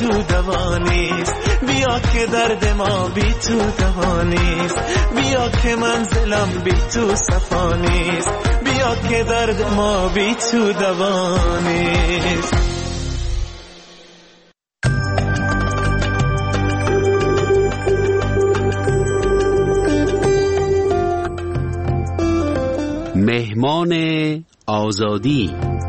تو دوانیست، بیا که درد ما بی تو دوانیست، بیا که منزلم بی تو صفانیست، بیا که درد ما بی تو دوانیست. مهمان آزادی.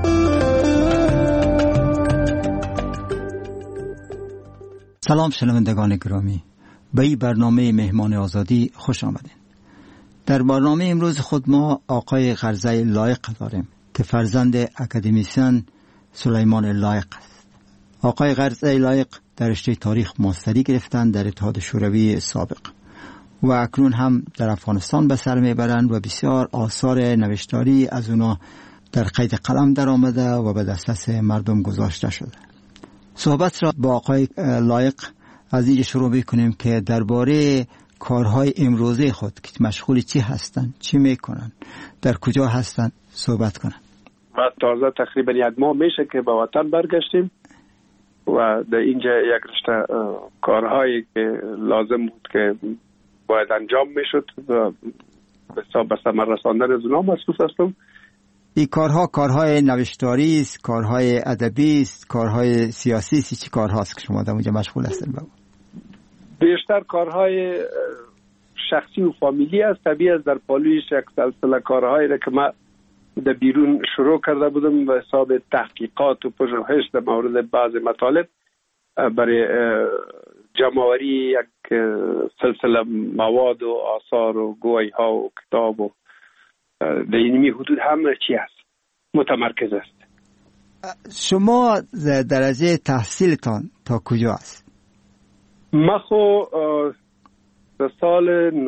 سلام شنوندگان گرامی، به این برنامه مهمان آزادی خوش آمدین. در برنامه امروز خود ما آقای قرضه لایق داریم که فرزند اکادمیسین سلیمان لایق است. آقای قرضه لایق در رشته تاریخ ماستری گرفتن در اتحاد شوروی سابق و اکنون هم در افغانستان به سر میبرند و بسیار آثار نوشتاری از اونا در قید قلم در آمده و به دسترس مردم گذاشته شده. صحبت را با آقای لایق از اینجا شروع بکنیم که درباره کارهای امروزه خود که مشغول چی هستند، چی میکنن، در کجا هستند صحبت کنن. بعد تازه تقریبا یک ماه میشه که به وطن برگشتیم و در اینجا یک رشته کارهایی که لازم بود که باید انجام میشد و به ثمر رساندن از اونها مصروف هستم. این کارهای نوشتاری است، کارهای ادبی است، کارهای سیاسی است، چی کارهاست که شما در اونجا مشغول هستین؟ بیشتر کارهای شخصی و فامیلی است. طبیعی است در پالویش یک سلسله کارهایی را که من در بیرون شروع کرده بودم به حساب تحقیقات و پژوهش در مورد بعض مطالب برای جمع‌آوری یک سلسله مواد و آثار و گویی ها و کتاب و در اینمی حدود همه چی هست متمرکز است. شما درجه تحصیلتان تا کجا است؟ من خو در سال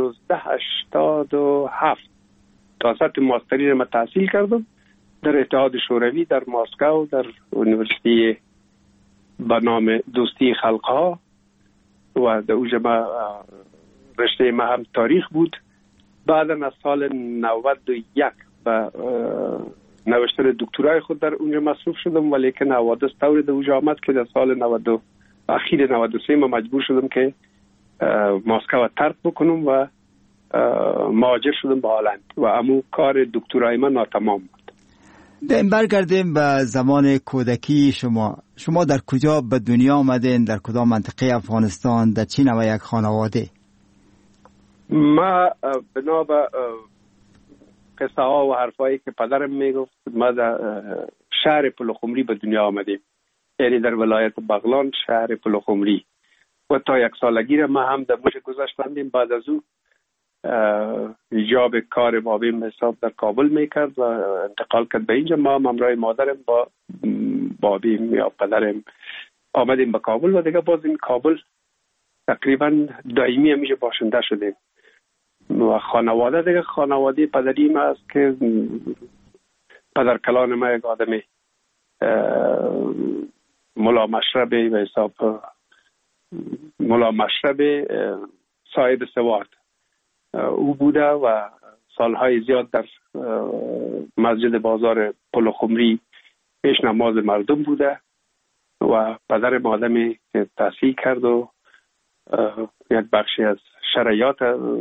1987 تا سطح ماستری را تحصیل کردم در اتحاد شوروی در مسکو در یونیورسیتی به نام دوستی خلقها و در اونجا رشته ما هم تاریخ بود. بعد از سال 91 به نوشتن دکترای خود در اونجا مصروف شدم، ولی که حوادث طوری در اونجا آمد که در سال اخیر 93 ما مجبور شدم که مسکو ترک بکنم و مهاجر شدم به هلند و امو کار دکترای من ناتمام بود. برگردیم به زمان کودکی شما در کجا به دنیا آمدین؟ در کدام منطقه افغانستان؟ در چه نوع یک خانواده؟ ما بنا به قصه ها و حرفایی که پدرم میگفت ما در شهر پلخمری به دنیا آمدیم، یعنی در ولایت بغلان شهر پلخمری و تا 1 سالگی را ما هم در موش گذاشتندیم. بعد از او ایجاب کار بابیم حساب در کابل میکرد و انتقال کرد به اینجا. ما همراه مادرم با بابیم یا پدرم آمدیم به کابل و دیگه باز این کابل تقریبا دائمی همیشه باشنده شدیم و خانواده دیگه خانواده پدری ما است که پدر کلان ما یک آدمی ملا مشربی و حساب ملا مشربی صاحب سواد او بوده و سالهای زیاد در مسجد بازار پلخمری پیش نماز مردم بوده و پدر آدمی که تحصیل کرد و یک بخشی از شرایط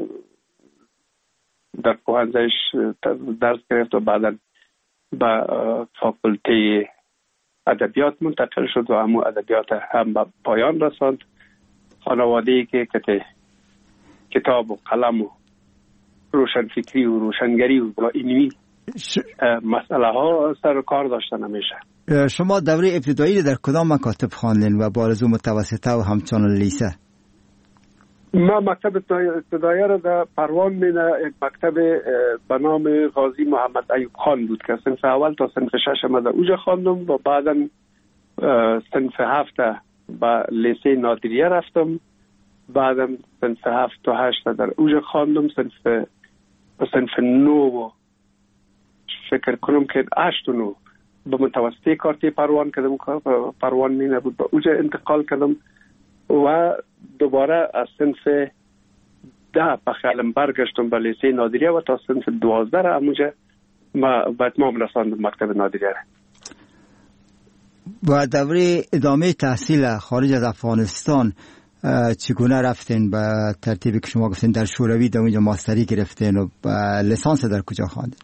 در پوهنزهش درس گرفت و بعدا به فاکولته ادبیات منتقل شد و همون ادبیات هم به پایان رساند. خانواده‌ای که کتاب و قلم و روشنفکری و روشنگری و اینمی مسئله ها سر کار داشتن همیشه. شما دوره ابتدایی در کدام مکاتب خواندین و با آرزو متوسطه و همچنان لیسه؟ ما مکتب ابتدایی را در پروان یک مکتب به نام غازی محمد ایوب خان بود که صنف اول تا صنف 6 ما در اوجا خواندم و بعدا صنف 7 به لیسه نادریه رفتم، بعدا صنف 7 تا 8 در اوجا خواندم، صنف 9 فکر کنم که 8 و 9 به متوسطه کارتی پروان کردم، پروان می نبود به اوجا انتقال کردم و دوباره از صنف 10 به خیالم برگشتم به لیسه نادریه و تا صنف 12 را همونجا ما به اتمام رساندم مکتب نادریه را. و دوره ادامه تحصیل خارج از افغانستان چگونه رفتین؟ به ترتیبی که شما گفتین در شوروی در اونجا ماستری گرفتین و لیسانس در کجا خواندین؟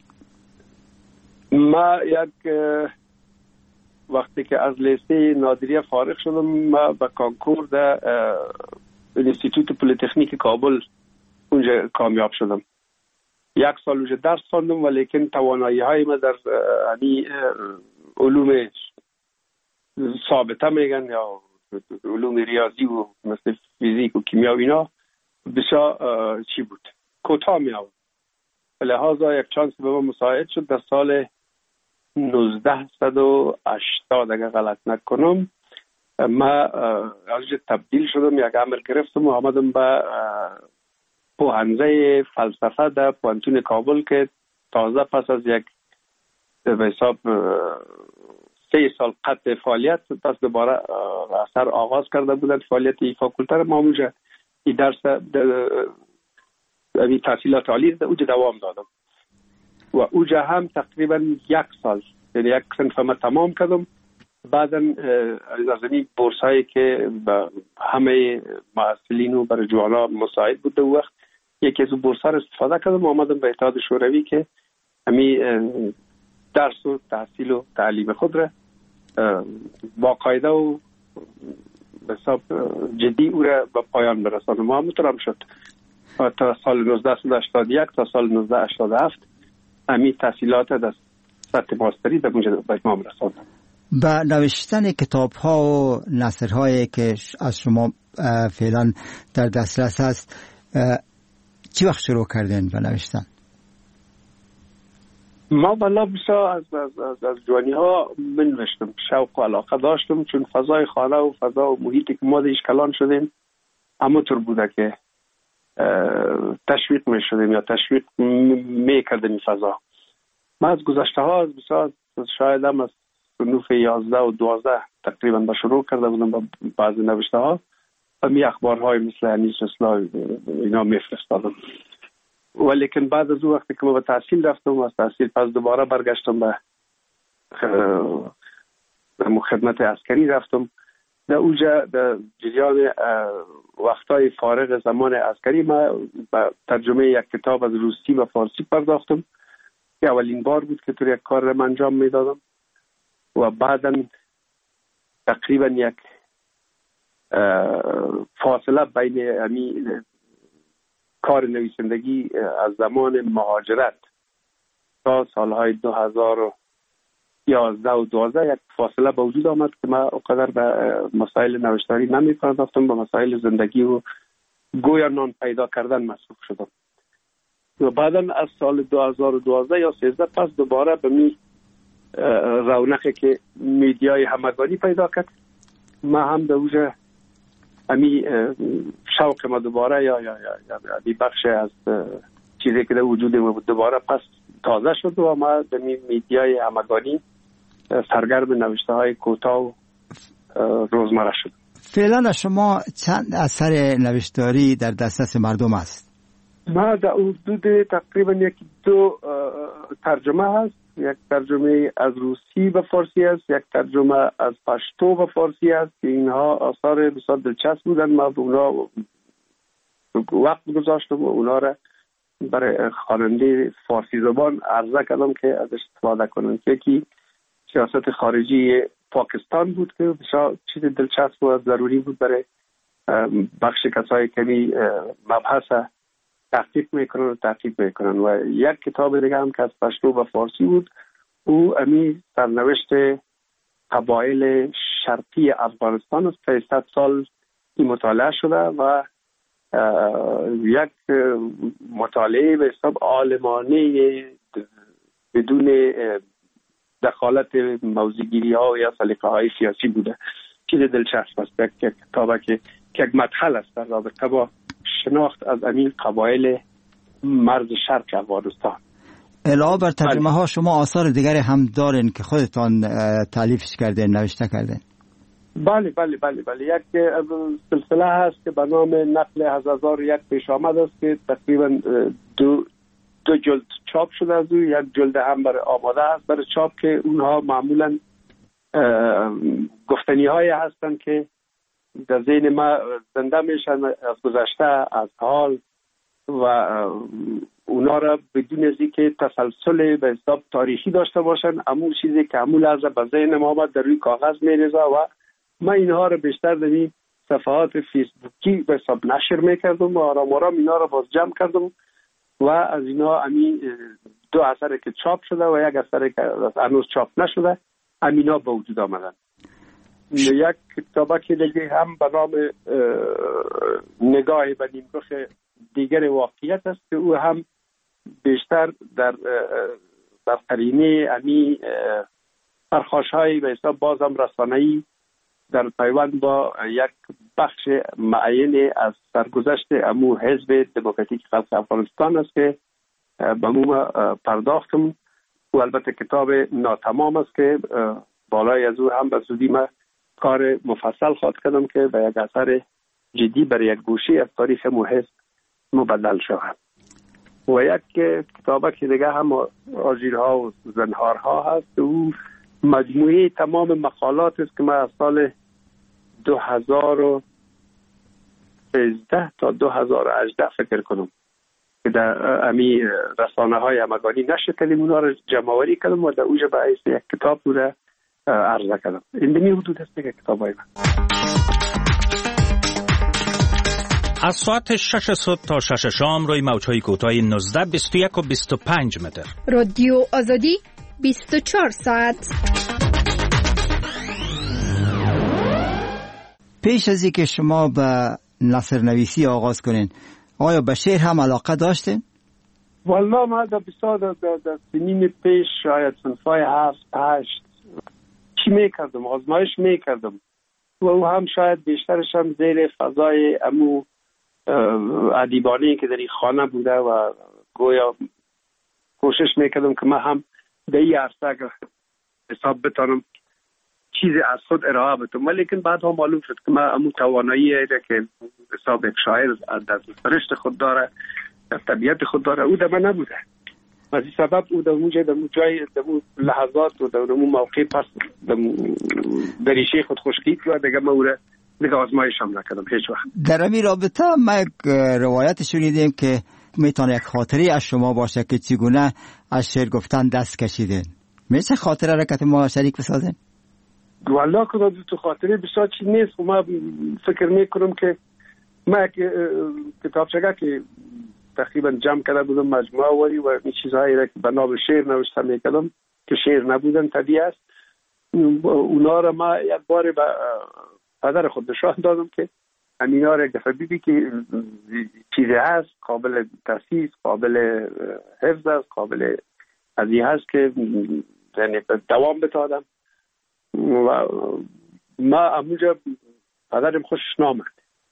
ما وقتی که از لیسه نادریه فارغ شدم، ما به کانکور در انستیتوت پلیتکنیک کابل اونجا کامیاب شدم. 1 سال اونجا درس خواندم، ولیکن توانایی های ما در علوم ثابته میگن یا علوم ریاضی و مثل فیزیک و کیمیا و اینا بسیار چی بود، کوتاه می آورد. لحاظا یک چانس به من مساعد شد. در سال 1980 اگر غلط نکنم ما از تبدیل شدم، یک عمل گرفتم و آمدم به پوهنځی فلسفه در پوهنتون کابل که تازه پس از یک به حساب 3 سال قطع فعالیت پس دوباره اثر آغاز کرده بودند فعالیت این فاکولته. ما اونجا این درس تحصیلات عالی اونجا دوام دادم و اونجا هم تقریبا 1 سال یعنی 1 صنف ما تمام کردم. بعدا از این بورس هایی که همه محصلین و برای جوانا مساعد بود اون وقت، یکی از بورس ها رو استفاده کردم و آمدم به اتحاد شوروی که همین درس و تحصیل و تعلیم خود را باقاعده و به حساب جدی او را به پایان برسانم. و همونطور هم شد. تا سال 1981 تا سال 1987 همین تحصیلات در سطح ماستری در اونجا به اتمام رساندم. با نوشتن کتاب ها و نثر هایی که از شما فعلا در دسترس هست چی وقت شروع کردین به نوشتن؟ ما بلا بسا از جوانی ها بنوشتم، شوق و علاقه داشتم، چون فضای خانه و فضا و محیطی که ما دیش کلان شدیم همونطور بوده که تشویق می شدیم یا تشویق می کردیم این فضا. من از گذشته ها از بسا شاید هم از صنوف 11 و 12 تقریبا به شروع کرده بودم با بعضی نوشته ها و می اخبارهای مثل انیس اصلاح اینا می فرستادم. ولیکن بعد از اون وقتی که ما به تحصیل رفتم و از تحصیل پس دوباره برگشتم به خدمت عسکری رفتم. در اونجا در جریان وقتای فارغ زمان عسکری ما به ترجمه یک کتاب از روسی و فارسی پرداختم که اولین بار بود که طور یک کار را انجام میدادم و بعدا تقریبا یک فاصله بین همین کار نویسندگی از زمان مهاجرت تا سالهای 2011 و 12 یک فاصله به وجود آمد که من اونقدر به مسائل نوشتاری نمی پرداختم، به مسائل زندگی و گویا نان پیدا کردن مصروف شدم. و بعدا از سال 2012 یا 13 پس دوباره به می رونقی که میدیای همگانی پیدا کرد، ما هم در اوجه امی شوق ما دوباره یا بخش از چیزی که در وجود ما بود دوباره پس تازه شد و ما در میدیای همگانی سرگرم نوشته های کوتاه و روزمره شد. فعلا شما چند اثر نوشتاری در دسترس مردم است؟ ما در حدود تقریبا 1-2 ترجمه هست. یک ترجمه از روسی به فارسی است، یک ترجمه از پشتو به فارسی است که اینها آثار بسیار دلچسب بودن. ما به اونا وقت گذاشتم و اونا را برای خواننده فارسی زبان عرضه کردم که ازش استفاده کنن. یکی سیاست خارجی پاکستان بود که بسیار چیز دلچسب و ضروری بود برای بخش کسایی که مبحث تحقیق میکنن و تحقیق میکنن. و یک کتاب دیگه هم که از پشتو و فارسی بود، او امی سرنوشت قبایل شرقی افغانستان است. 300 سال این مطالعه شده و یک مطالعه به حساب عالمانه بدون دخالت موضوعگیری ها یا سلیقه های سیاسی بوده. چیز دلچسب است. یک کتابه که یک مدخل است در رابطه با شناخت از امین قبایل مرز شرق افغانستان. علاوه بر ترجمه ها شما آثار دیگری هم دارین که خودتان تالیفش کردین، نوشته کردین؟ بله. یک سلسله هست که به نام نقل از 1001 پیش آمد است که تقریبا 2 جلد چاپ شده از او. یک جلد هم برای آماده است برای چاپ که اونها معمولا گفتنی های هستن که در ذهن ما زنده میشن از گذشته، از حال، و اونا را بدون از اینکه تسلسل به حساب تاریخی داشته باشن، همون چیزی که همون لحظه به ذهن ما آمد در روی کاغذ میریزه و من اینها را بیشتر در این صفحات فیسبوکی به حساب نشر میکردم و آرام آرام اینا را باز جمع کردم و از اینا همین 2 اثر که چاپ شده و 1 اثر که هنوز چاپ نشده همینا به وجود آمدن. یک کتابه که دیگه هم به نام نگاه به نیمرخ دیگر واقعیت است که او هم بیشتر در قرینه امی پرخاش‌های به حساب بازم رسانه‌ای در پیوند با یک بخش معین از سرگذشت امو حزب دموکراتیک خلق افغانستان است که به مو پرداختم و البته کتاب ناتمام است که بالای از او هم به زودی ما کار مفصل خواهد کردم که به یک اثر جدی برای یک گوشه از تاریخ امو حزب مبدل شود. و یک کتابه که دیگه هم آژیرها و زنهارها هست، او مجموعه تمام مقالات است که من از سال 2013 تا 2018 فکر کنم که در امی رسانه های همگانی نشر کردیم، اونا رو جمع‌آوری کردم و در اوجه به حیث یک کتاب رو عرضه کردم. این دمی حدود است که کتاب های من. از ساعت 6 صبح تا 6 شام روی موج‌های کوتاه 19 21 و 25 متر. رادیو آزادی 24 ساعت. پیش از اینکه شما به نثر نویسی آغاز کنین، آیا به شعر هم علاقه داشتین؟ والا من در سنین پیش شاید صنفای 7-8 چی میکردم، آزمایش میکردم و او هم شاید بیشترش هم زیر فضای امو ادیبانه‌ای که در این خانه بوده و گویا کوشش میکردم که من هم در این عرصه اگر حساب بتانم چیزی از خود ارائه بدم، ولیکن بعد هم معلوم شد که من امو توانایی که حساب یک شاعر در سرشت خود داره، در طبیعت خود داره، او در من نبوده. از این سبب او در اون جای در اون لحظات و در اون موقع پس در ریشه خود خشکید و دیگه من او را دیگه آزمایش هم نکردم هیچ وقت. در همین رابطه ما یک روایت شنیدیم که میتونه یک خاطری از شما باشه که چگونه از شعر گفتن دست کشیدین. میشه خاطره را که ما شریک بسازین؟ والله که تو خاطره بسیار چی نیست و ما فکر میکنم که ما کتابچه که تقریبا جمع کرده بودم مجموعه وری و این چیزهایی را که به نام شعر نوشته میکردم که شعر نبودن طبیعی است، اونا را ما یک بار به پدر خود نشان دادم که همینا را یک دفعه بیدی که چیزی هست قابل تاسیس، قابل حفظ است، قابل از این هست که یعنی دوام بتادم و ما همونجا پدرم خوشش نامد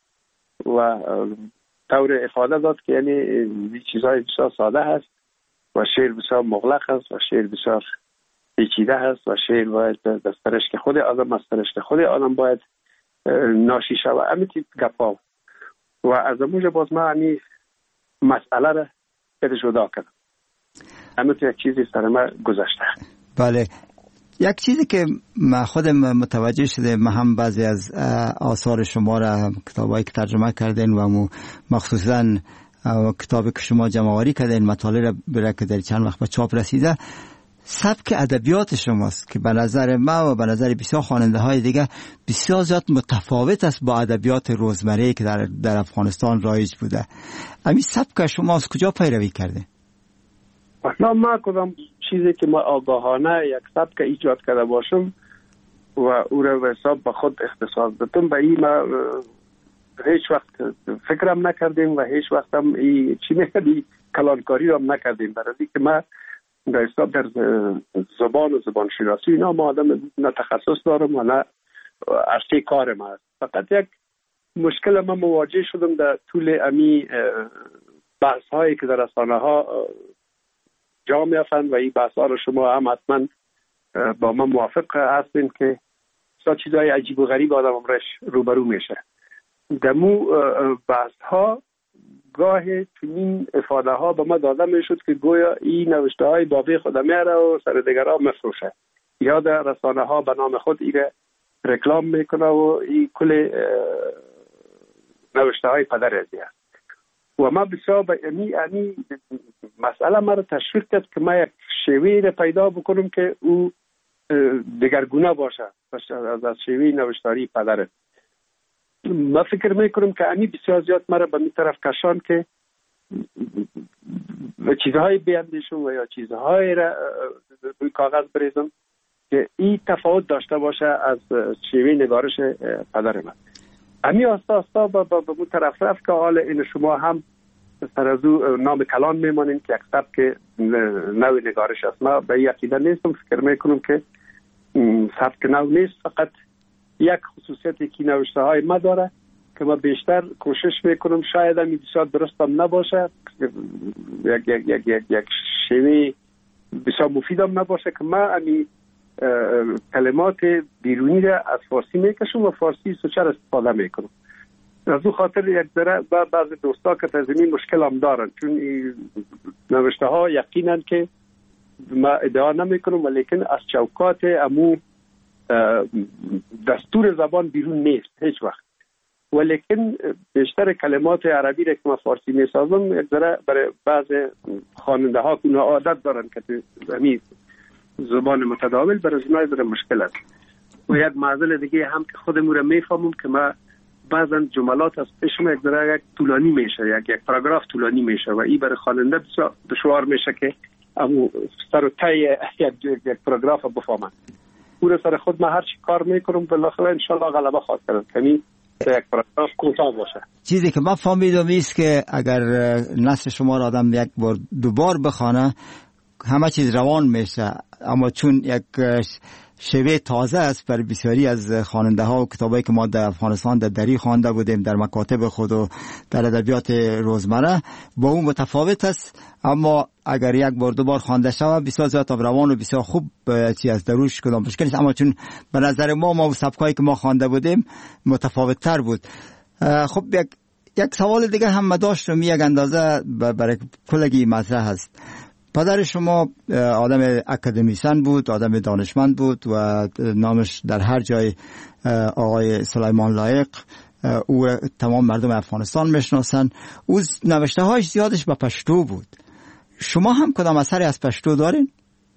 و طور افاده داد که یعنی این چیزهای بسیار ساده هست و شعر بسیار مغلق است و شعر بسیار پیچیده هست و شعر باید در سرشت خود آدم، از سرشت خود آدم باید ناشی شود. همین گپا و از اونجا باز ما همین مسئله را جدا کردم. همین یک چیزی سر ما گذشته. بله، یک چیزی که من خودم متوجه شده، من هم بعضی از آثار شما را کتابایی که ترجمه کردین و مخصوصا کتابی که شما جمع‌آوری کردین مطالب را که در چند وقت به چاپ رسیده، سبک ادبیات شماست که به نظر ما و به نظر بسیار خواننده های دیگه بسیار زیاد متفاوت است با ادبیات روزمره که در افغانستان رایج بوده. همین سبک شما از کجا پیروی کرده؟ اصلا ما کدام چیزی که ما آگاهانه یک سبک ایجاد کرده باشم و او را به حساب به خود اختصاص دادم، به این ما هیچ وقت فکرم نکردیم و هیچ وقت هم چی میگه کلانکاری را نکردیم، برای که ما در حساب در زبان و زبان شناسی اینا ما آدم نه تخصص دارم و نه عرصه کار ما است. فقط یک مشکل ما مواجه شدم در طول امی بحث هایی که در رسانه ها جا میافتند و این بحث ها رو شما هم حتما با من موافق هستین که چیزهای عجیب و غریب آدم امرش روبرو میشه. دمو بحث ها گاه چنین افاده ها به ما داده میشد که گویا این نوشته های بابی خود میاره و سر دیگر ها مفروشه. یا در رسانه ها به نام خود ایره رکلام میکنه و این کل نوشته های پدر ازی هست. و ما بسیار به امی مسئله ما رو تشویق کرد که ما یک شیوه رو پیدا بکنم که او دگرگونه باشه از شیوه نوشتاری پدره. ما فکر میکنم که امی بسیار زیاد ما رو به می طرف کشان که چیزهای بیندیشم و یا چیزهای را روی کاغذ بریزم که این تفاوت داشته باشه از شیوه نگارش پدر من. امی آستا با مو طرف رفت که حال این شما هم سر از او نام کلان میمانین که یک سبک نوع نگارش است. ما به یقیده نیستم، فکر میکنم که سبک نو نیست، فقط یک خصوصیتی که نوشته های ما داره که ما بیشتر کوشش میکنم شاید هم بسیار درستم نباشه، یک شیوه بسیار مفیدم نباشه که ما امی کلمات بیرونی را از فارسی میکشم و فارسی سوچر استفاده میکنم. از او خاطر یک ذره بعضی دوستا که تزمین مشکل هم دارن، چون نوشته ها یقینا که ما ادعا نمیکنم ولیکن از چوکات امو دستور زبان بیرون نیست هیچ وقت، ولیکن بیشتر کلمات عربی را که ما فارسی میسازم یک ذره برای بعض خواننده ها که عادت دارن که همین زبان متداول برای زنای برای مشکل است. و یک معضل دیگه هم که خودمون را میفهمم که ما بعضا جملات از پیشم یک ذره یک طولانی میشه، یک پاراگراف طولانی میشه و این برای خواننده بسیار دشوار میشه که امو سر و ته یک پاراگراف بفهمن. پور سر خود ما هر چی کار میکنم بالاخره انشالله غلبه خواهد کرد، یعنی یک پاراگراف کوتاه باشه. چیزی که من فهمیدم است که اگر نثر شما را آدم یک بار دوبار بخونه همه چیز روان میشه، اما چون یک شیوه تازه است برای بسیاری از خواننده ها و کتابایی که ما در افغانستان در دری خوانده بودیم در مکاتب خود و در ادبیات روزمره با اون متفاوت است، اما اگر یک بار دوبار خوانده شود بسیار زیاد روان و بسیار خوب چی از دروش کدام مشکل نیست. اما چون به نظر ما و سبکایی که ما خوانده بودیم متفاوت تر بود. خب یک سوال دیگه هم داشتم، یک اندازه برای کلگی مطرح هست. پدر شما آدم اکادمیسن بود، آدم دانشمند بود و نامش در هر جای آقای سلیمان لایق، او تمام مردم افغانستان میشناسن. او نوشته هایش زیادش به پشتو بود. شما هم کدام اثری از پشتو دارین؟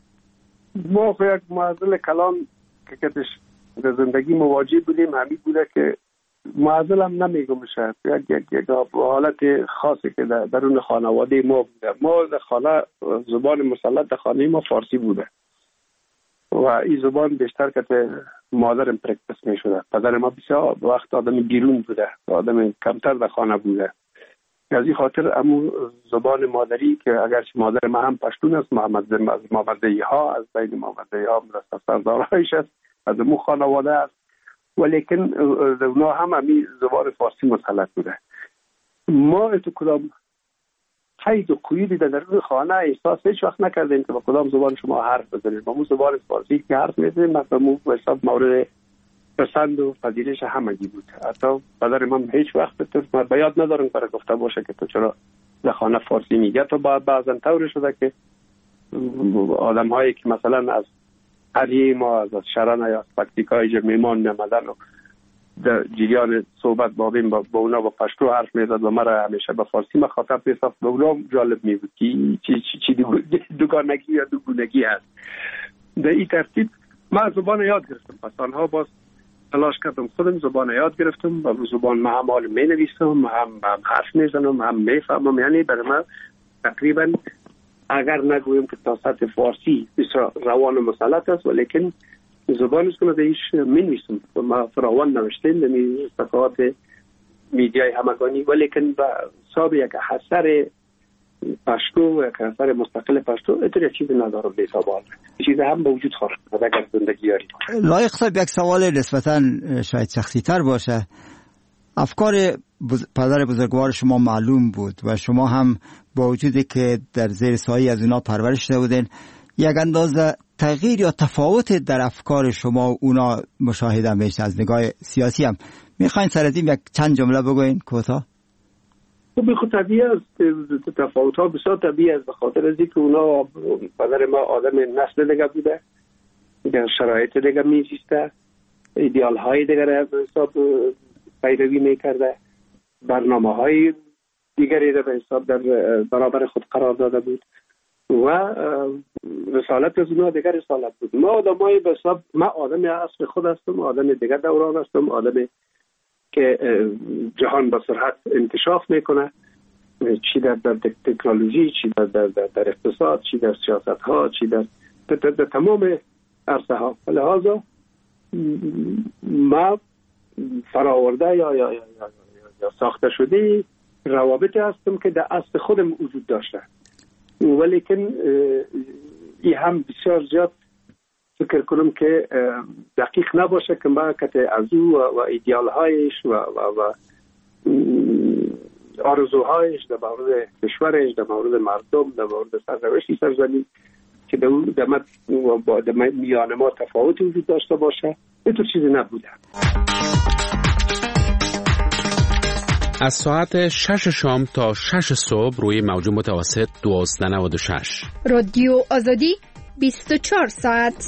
ما یک معضل کلام که کتش در زندگی مواجه بودیم همین بوده که معضل هم نمیگم شد یک حالت خاصی که درون خانواده ما بوده. ما در خانه زبان مسلط در خانه ما فارسی بوده و این زبان بیشتر که مادرم پرکتس می شده. پدر ما بسیار وقت آدم بیرون بوده، آدم کمتر در خانه بوده. از این خاطر امو زبان مادری که اگرچه مادر ما هم پشتون است، محمدی ها از بین محمدی ها سردارهایش است، از امو خانواده است، ولیکن اونا هم همی زبان فارسی مسلط بوده. ما تو کدام قید و قیودی در خانه احساس هیچ وقت نکردیم که با کدام زبان شما حرف بزنید. ما زبان فارسی که حرف میزنیم مثلا حساب مورد پسند و پذیرش همگی بود. حتی پدر من هیچ وقت ما به یاد ندارم برای گفته باشه که تو چرا در خانه فارسی میگه. تو بعضا طور شده که آدم هایی که مثلا از قریه ما از شرن یا از پکتیکای میمان میامدن و در جریان صحبت بابیم با اونا با پشتو حرف میزد و مرا همیشه به فارسی مخاطب میساخت. به اونا جالب میبود که چی دوگانگی یا دوگونگی هست. در این ترتیب من زبان یاد گرفتم. پس آنها باز تلاش کردم خودم زبان یاد گرفتم و زبان ما هم حال می نویسم، هم حرف میزنم، هم میفهمم. یعنی برای من تقریبا اگر نگویم که تا سطح فارسی بسیار روان و مسلط است، ولیکن زبان است که من دیش می نویسم. ما فراوان نوشتیم در صفحات میدیای همگانی، ولیکن با حساب یک اثر پشتو، یک اثر مستقل پشتو اتر چیزی ندارم به حساب آن چیزی هم به وجود خواهد اگر زندگی یاری. لایق صاحب یک سوال نسبتا شاید شخصی تر باشه. افکار پدر بزرگوار شما معلوم بود و شما هم با وجودی که در زیر سایه از اونا پرورش شده بودین، یک اندازه تغییر یا تفاوت در افکار شما و اونا مشاهده میشه از نگاه سیاسی هم. میخواین سر از این یک چند جمله بگوین کوتاه؟ خب خود طبیعی است، تفاوت ها بسیار طبیعی است، به خاطر از اینکه اونا پدر ما آدم نسل دیگه بوده در شرایط دیگر میزیسته، ایدئال های دیگر حساب پیروی میکرده، برنامه های دیگری را به حساب در برابر خود قرار داده بود و رسالت از اونها دیگر رسالت بود. ما آدمای به حساب، من آدم اصل خود هستم، آدم دیگر دوران هستم، آدم که جهان با سرعت انکشاف میکنه، چی در تکنولوژی، چی در اقتصاد، چی در سیاست ها، چی در تمام عرصه ها. لحاظا ما فراورده یا ساخته شده روابط هستم که در اصل خودم وجود داشته، ولیکن این هم بسیار زیاد فکر کنم که دقیق نباشه که ما که از او و ایدئال هایش و آرزوهایش در مورد کشورش، در مورد مردم، در مورد سرنوشتی سرزمین که در میان ما تفاوتی وجود داشته باشه، اینطور چیزی نبوده. از ساعت 6 شام تا 6 صبح روی موج متوسط 1296 رادیو آزادی 24 ساعت.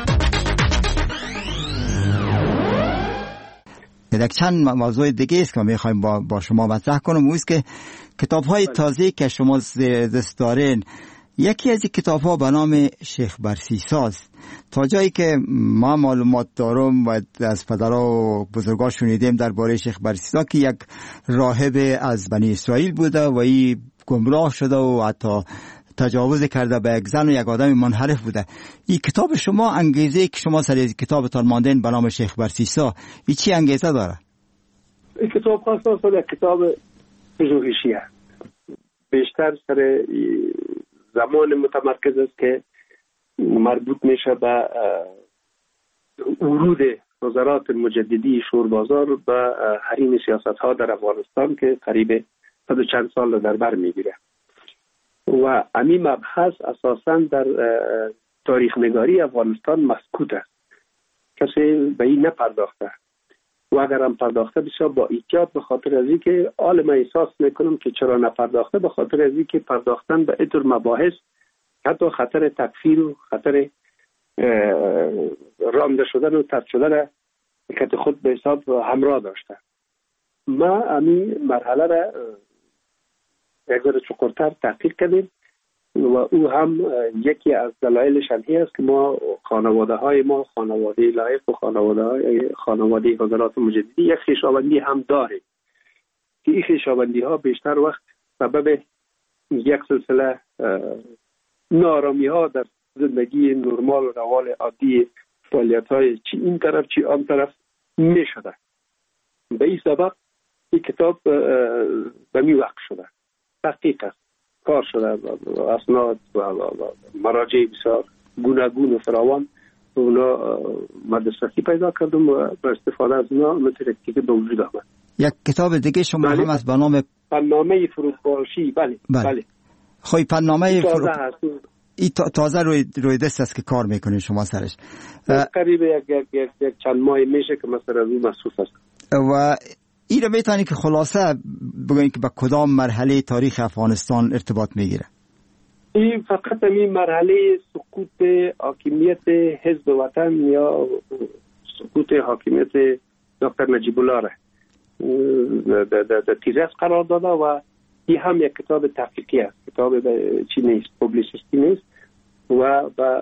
یک چند موضوع دیگه است که میخوایم با شما مطرح کنم، او است که کتاب‌های تازه که شما دست دارین، یکی از این کتاب‌ها به نام شیخ برسیساست. تا جایی که ما معلومات دارم و از پدرها و بزرگا شنیدیم درباره شیخ برسیسا که یک راهب از بنی اسرائیل بوده و این گمراه شده و حتی تجاوز کرده به یک زن و یک آدم منحرف بوده. این کتاب شما، انگیزه که شما سر از کتابتان ماندین به نام شیخ برسیسا، این چی انگیزه داره؟ این کتاب خاصه یک کتاب پژوهشی است، بیشتر سر زمان متمرکز است که مربوط میشه به ورود وزارات مجددی شوربازار به حریم سیاست ها در افغانستان که قریب 100 چند سال در بر میگیره و همین مبحث اساساً در تاریخ نگاری افغانستان مسکوت است، کسی به این نپرداخته و اگر هم پرداخته بسیار با احتیاط، به خاطر از اینکه عالم احساس میکنم که چرا نپرداخته، به خاطر از اینکه پرداختن به اینطور مباحث حتی خطر تکفیر و خطر رانده شدن و طرد شدن که خود به حساب همراه داشته. ما همین مرحله را یک ذره چقدرتر تحقیق کردیم و او هم یکی از دلایلش هم است که ما خانواده های ما، خانواده لایق و خانواده وزارات مجددی، یک خویشاوندی هم داریم که این خویشاوندی ها بیشتر وقت سبب یک سلسله نارامی ها در زندگی نرمال و روال عادی فعالیت های چی این طرف چی آن طرف می شده. به این سبب این کتاب به می وقت شده، تحقیق است، کار شده، اسناد و مراجع بسیار گوناگون و فراوان اونا مدرستی پیدا کردم و با استفاده از اونا مترکتی به وجود آمد. یک کتاب دیگه شما هم از به نام پنامه فروپاشی. بله. خوی پنامه تازه روی دست است که کار میکنید شما سرش. قریب یک چند ماه میشه که مثلا روی مصروف است. و این رو میتونی که خلاصه بگوین که به کدام مرحله تاریخ افغانستان ارتباط میگیره؟ این فقط این مرحله سقوط حاکمیت حزب وطن یا سقوط حاکمیت دکتر نجیب الله را در تیزس قرار داده و این هم یک کتاب تحقیقی است، کتاب چی نیست، پوبلیسیستی نیست و با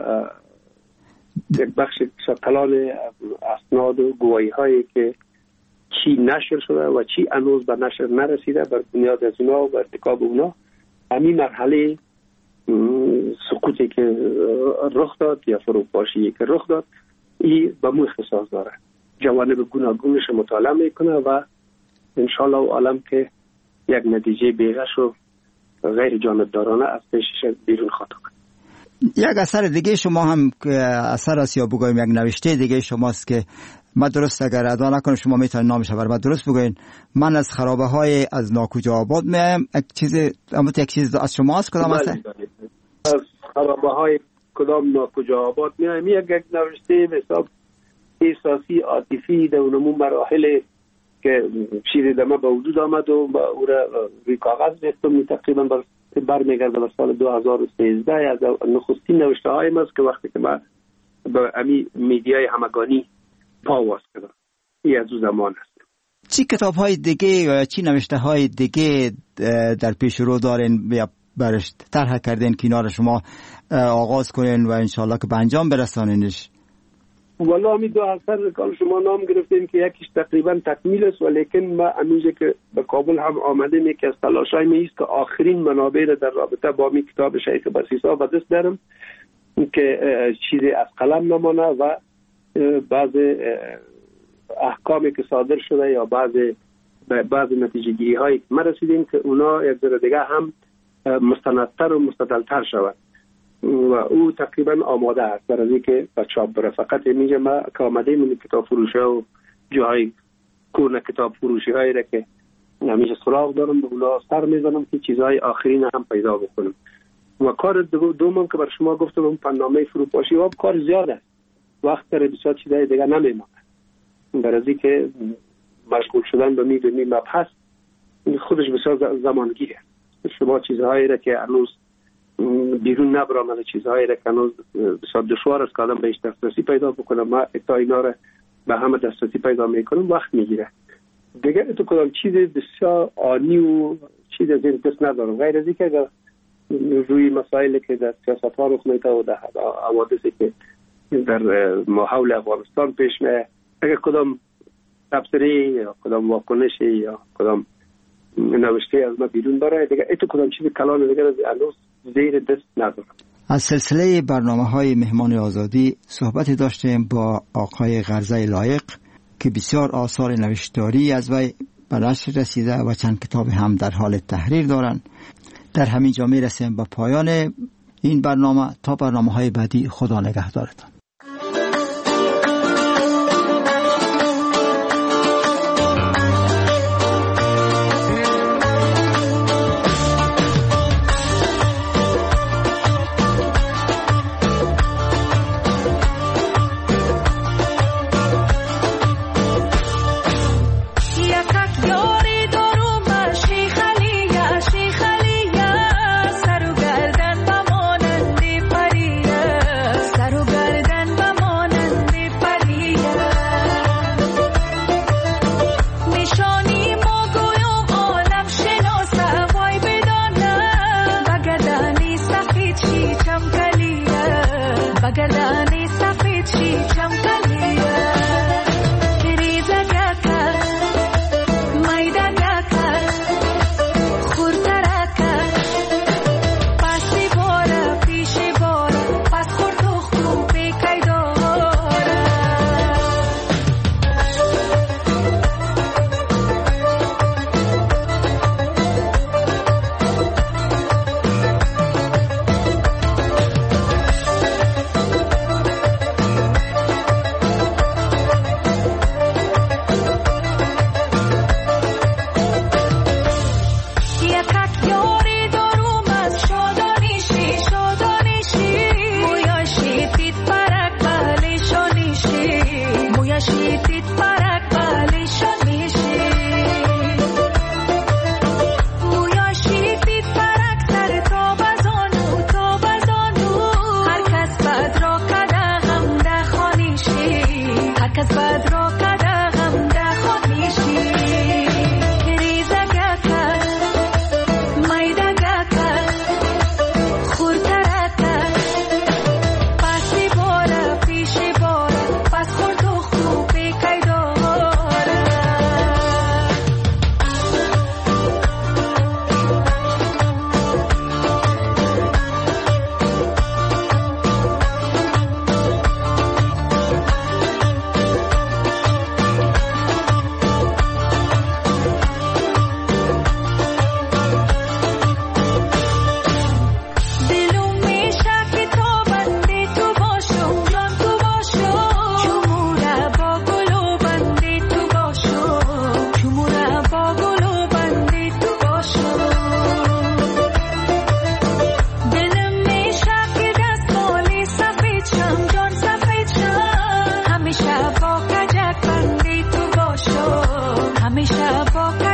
یک بخش کلان اسناد و گواهی هایی که چی نشر شده و چی هنوز به نشر نرسیده، بر بنیاد از اونا و ارتکاب اونا همین مرحله سقوطی که رخ داد یا فروپاشی که رخ داد، این به مو اختصاص داره، جوانب گوناگونش مطالعه میکنه و انشالله عالم که یک نتیجه بیغش و غیر جانبدارانه از پیشش بیرون خواهد آمد. یک اثر دیگه شما هم که اثر است یا بگویم یک نوشته دیگه شماست که من درست اگر ادا نکنم شما میتونید نامش رو من درست بگوین. من از خرابه های از ناکجا آباد میایم. یک چیز از شماست کدام است؟ از خرابه های کدام ناکجا آباد میایم. یک نوشته به حساب احساسی عاطفی در اونمون مراحل که چیزی در من به وجود آمد و او را روی کاغذ ریختم. تقریبا برمیگرده به سال 2013. از نخستین نوشته هایم است که وقتی که من به امی میدیای همگانی پا واس کردن. این از اون زمان است. چی کتاب های دیگه یا چی نوشته های دیگه در پیش رو دارین یا برش طرح کردین کنار شما آغاز کنین و انشالله که به انجام برسانینش؟ والا امی دو اثر کال شما نام گرفتین که یکیش تقریبا تکمیل است، ولیکن ما امیجه که به کابل هم آمدیم یکی از تلاشای میست که آخرین منابع در رابطه با می کتاب شیخ بسیسا به دست دارم که چیزی از قلم نمانه و بعض احکامی که صادر شده یا بعض نتیجه گیری هایی ما رسیدیم که اونا یک ذره دیگه هم مستندتر و مستدلتر شود و او تقریبا آماده است برای اینکه به چاپ بره. فقط میگه ما که آمده من کتاب فروشی و جای کورن کتاب فروشی هایی را که همیشه سراغ دارم به اونا سر میزنم که چیزهای آخرین هم پیدا بکنم. و کار دومم که بر شما گفتم پنامه فروپاشی و کار زیاد است، وقت داره بسیار چیزهای دیگه نمیمونه برای اینکه مشغول شدن به می مبحث خودش بسیار زمانگیره. شما چیزهایی را که هنوز بیرون نبرامده، چیزهایی را که هنوز بسیار دشوار است که آدم بهش دسترسی پیدا بکنه، ما تا اینا را به همه دسترسی پیدا میکنم وقت میگیره دیگه. تو کدام چیز بسیار آنی و چیز از این دست ندارم غیر از اینکه اگر روی مسائلی که در سیاست ها رخ میده و در حوادثی که در حول افغانستان پیش میاد اگر کدام تبصره یا کدام واکنشی یا کدام نوشته از ما بیرون بره دیگه ایتو کدام چیز کلان دیگه هنوز زیر دست ندارم. از سلسله برنامه‌های مهمان آزادی صحبتی داشتیم با آقای غرزه لایق که بسیار آثار نوشتاری از وی به نشر رسیده و چند کتاب هم در حال تحریر دارند. در همین جا میرسیم به پایان این برنامه. تا برنامه‌های بعدی خدا نگهدارتان. همیشه با